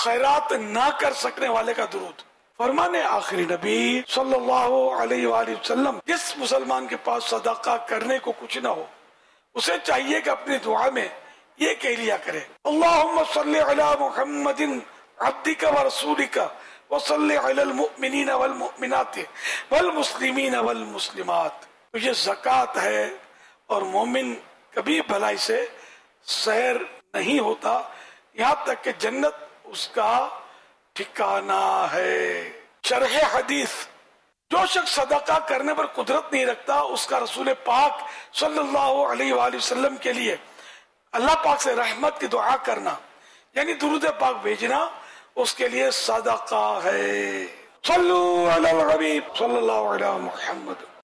खैरात ना कर सकने वाले का दुरूद। फरमाने आखिरी नबी सल्लल्लाहु अलैहि वसल्लम, जिस मुसलमान के पास सदका करने को कुछ ना हो उसे चाहिए कि अपनी दुआ में ये कह लिया करे, अल्लाहुम्मा सल्ली अला मुहम्मदिन अब्दिका व रसूलिका व सल्ली अलल मुमिनीना वल मुमिनात वल मुस्लिमीना वल मुस्लिमात। तो ये ज़कात है और मोमिन कभी भलाई से सैर नहीं होता, यहाँ तक कि जन्नत उसका ठिकाना है। शरह हदीस, जो शख्स सदका करने पर कुदरत नहीं रखता उसका रसूल पाक सल्लल्लाहु अलैहि वसल्लम के लिए अल्लाह पाक से रहमत की दुआ करना यानी दुरूद पाक भेजना उसके लिए सदका है। सल्लु अलल हबीब सल्लल्लाहु अलैहि मुहम्मद।